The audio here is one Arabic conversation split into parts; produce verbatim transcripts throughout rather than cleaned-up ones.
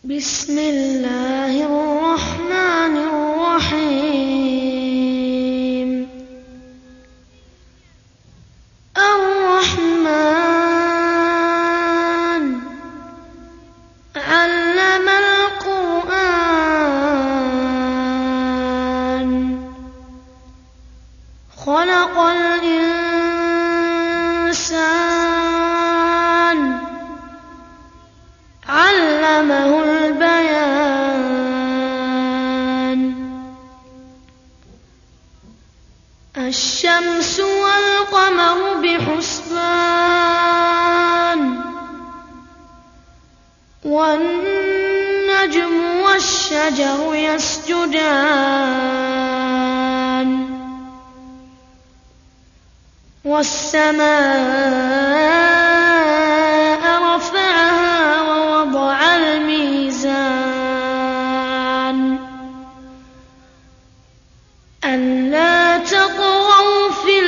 بسم الله الرحمن الرحيم الرحمن علم القرآن خلق الإنسان علمه البيان الشمس والقمر بحسبان والنجم والشجر يسجدان والسماء رفعها ووضع الميزان ألا تطغوا في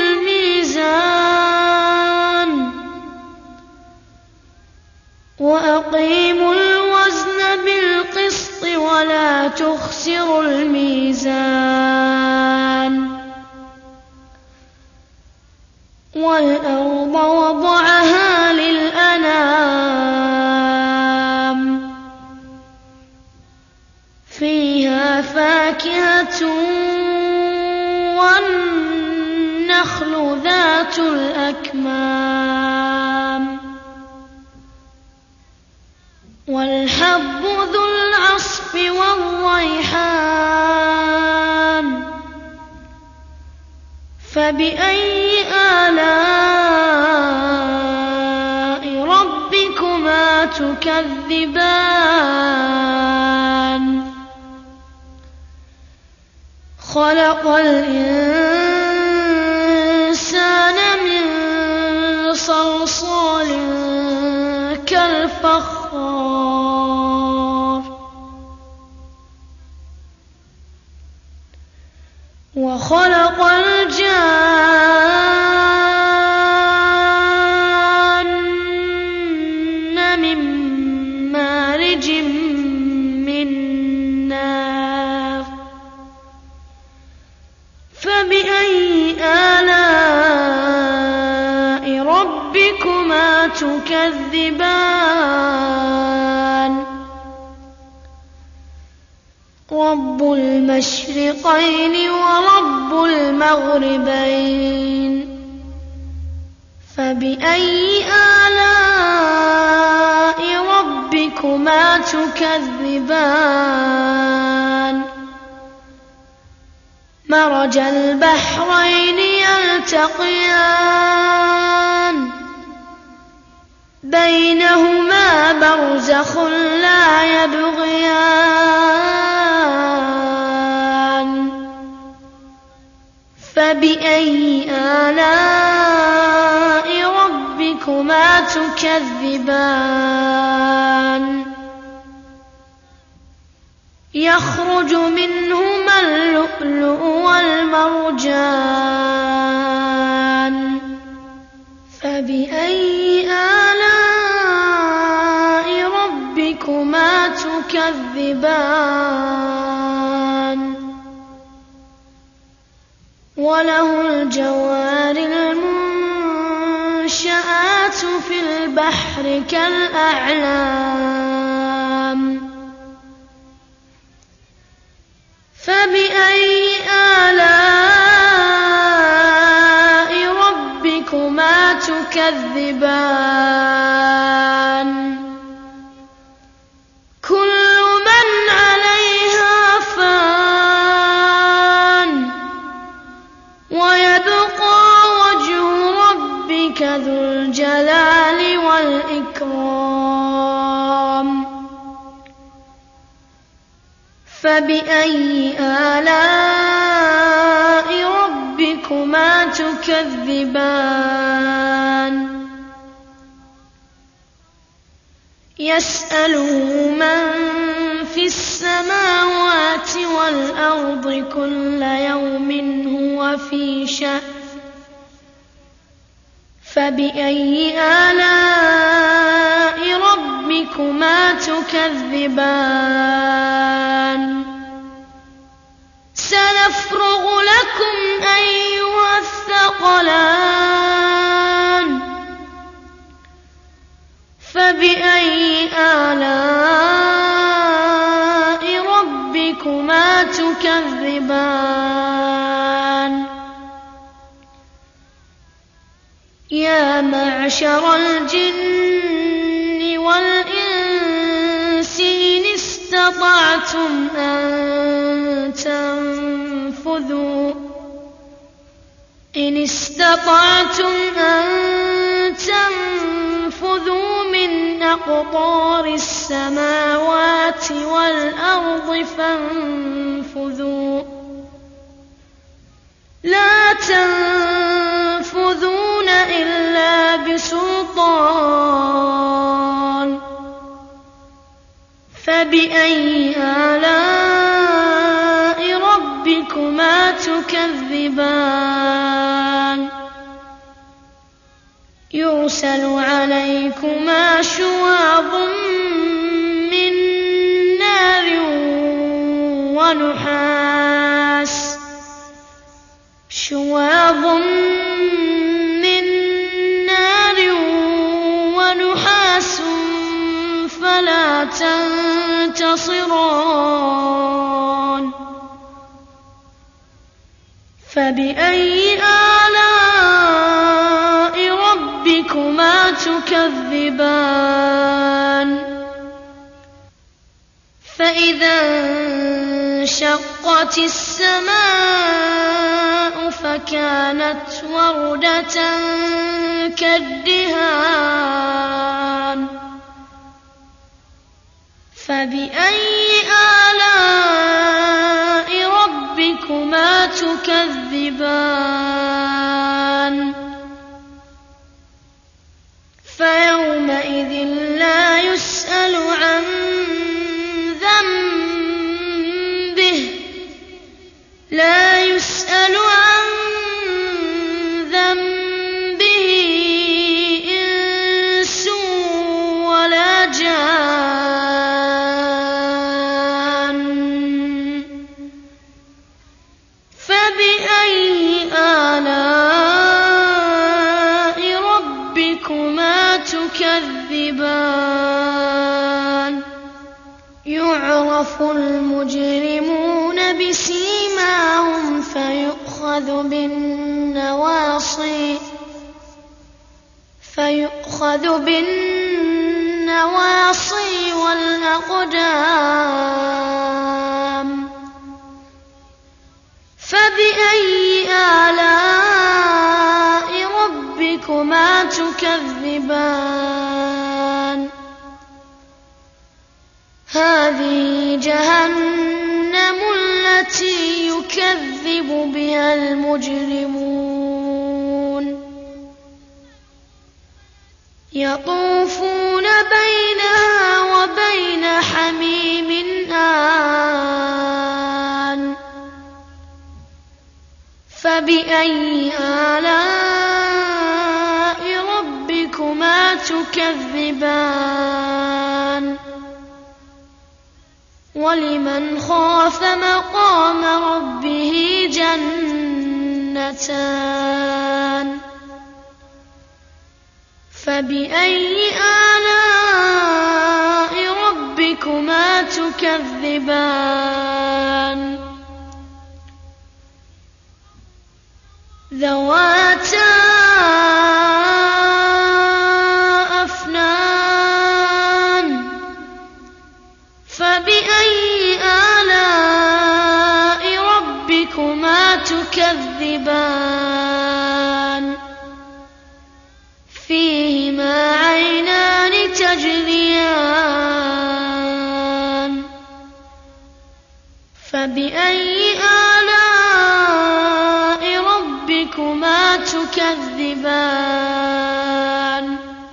الميزان وأقيموا الوزن بالقسط ولا تخسروا الميزان والأرض وضعها للأنام فيها فاكهة والنخل ذات الأكمام والحب ذو العصف والريحان فبأي آلاء ربكما تكذبان خلق الإنسان من صلصال كالفخار وخلق الجان من مارج من نار فبأي آلاء ربكما تكذبان رب المشرقين ورب المغربين فبأي آلاء ربكما تكذبان مرج البحرين يلتقيان بينهما برزخ لا يبغيان فبأي آلاء ربكما تكذبان يخرج منهما اللؤلؤ والمرجان فبأي آلاء ربكما تكذبان وله الجوار المنشآت في البحر كالأعلام فبأي آلاء ربكما تكذبان كل من عليها فان ويبقى وجه ربك ذو الجلال والإكرام فبأي آلاء ربكما تكذبان يسأله من في السماوات والأرض كل يوم هو في شأن فبأي آلاء ربكما ربكما تكذبان سنفرغ لكم أيها الثقلان فبأي آلاء ربكما تكذبان يا معشر الجن والإنس إن استطعتم أن تنفذوا إن استطعتم أن تنفذوا من أقطار السماوات والأرض فانفذوا لا تنفذون إلا بسلطان فبأي آلاء ربكما تكذبان يرسل عليكما شواظ من نار ونحاس شواظ من نار ونحاس فلا تنتصران فبأي آلاء ربكما تكذبان فإذا انشقت السماء فكانت وردة كالدهان فبأي آلاء ربكما تكذبان فيومئذ لا يسأل عن ذنبه لا يسأل عن ذنبه إنس ولا جان فبأي آلاء ربكما تكذبان يعرف المجرمون بسيماهم فيؤخذ بالنواصي فيؤخذ بالنواصي والأقدام فبأي آلاء ربكما تكذبان هذه جهنم التي يكذب بها المجرمون يطوفون بينها وبين حميم آن فبأي آلاء ربكما تكذبان ولمن خاف مقام ربه جنتان فبأي آلاء ربكما تكذبان ذواتا أفنان فبأي آلاء ربكما تكذبان فيهما عينان تجريان فبأي آلاء ربكما تكذبان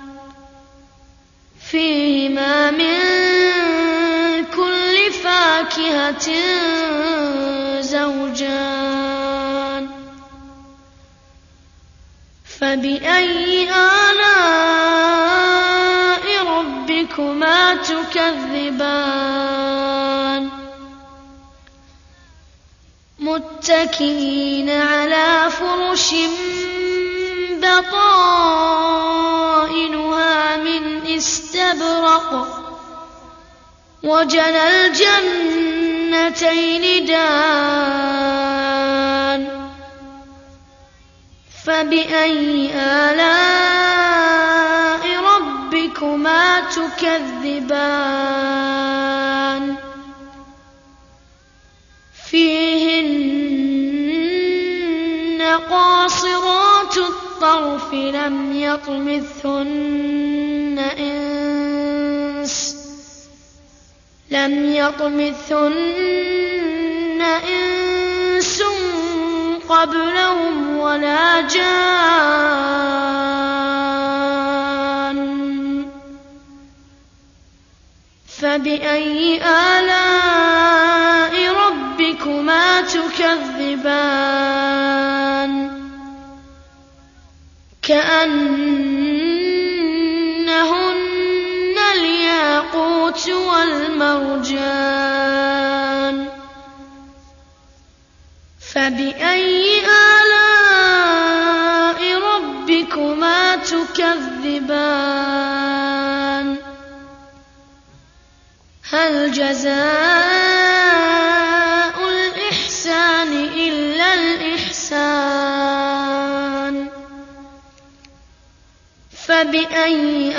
فيهما من كل فاكهة زوجان فبأي آلاء ربكما تكذبان متكئين على فرش بطائنها من استبرق وجنى الجنتين دان فبأي آلاء ربكما تكذبان فيهن قاصرات الطرف لم يطمثهن إنس لم يطمثهن إنس قبلهم ولا جان فبأي آلاء ربكما تكذبان كأنهن الياقوت والمرجان فبأي آلاء ربكما تكذبان هل جزاء الإحسان إلا الإحسان فبأي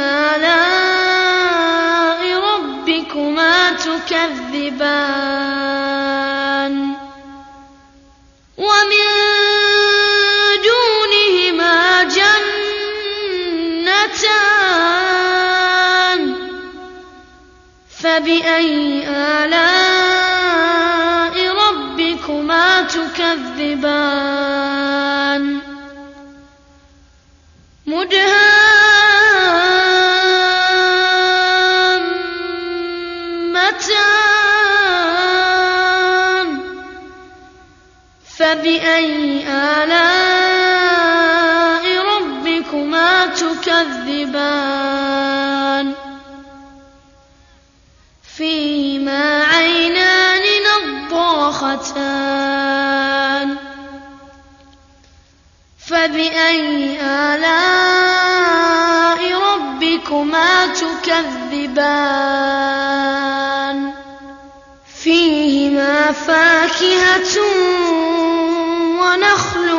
آلاء ربكما تكذبان ومن دونهما جنتان فبأي آلاء ربكما تكذبان مدهامتان فبأي آلاء ربكما تكذبان فيهما عينان نضاختان فبأي آلاء ربكما تكذبان فيهما فاكهة ونخل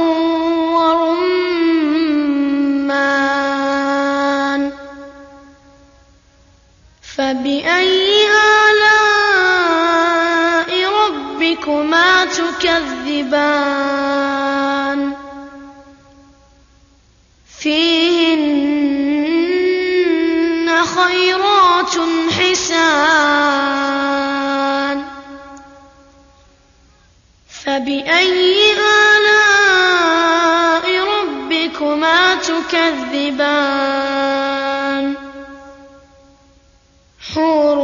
ورمان فبأي آلاء ربكما تكذبان فيهن خيرات حسان فبأي آلاء ربكما تكذبان حور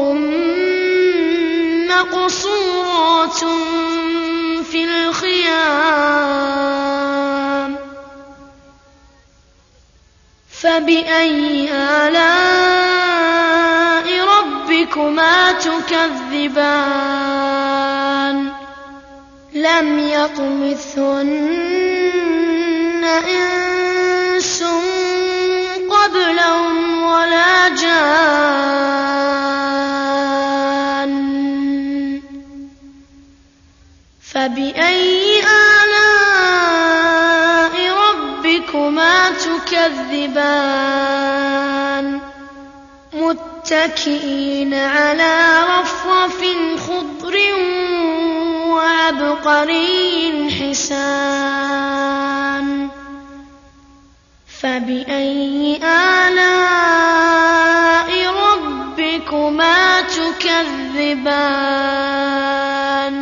مقصورات في الخيام فبأي آلاء ربكما تكذبان لم يطمثهن إنس قبلهم ولا جان فبأي آلاء ربكما تكذبان متكئين على رفرف خضر وعبقري حسان فبأي آلاء ربكما تكذبان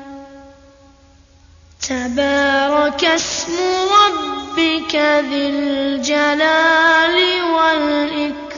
تبارك اسم ربك ذي الجلال والإكرام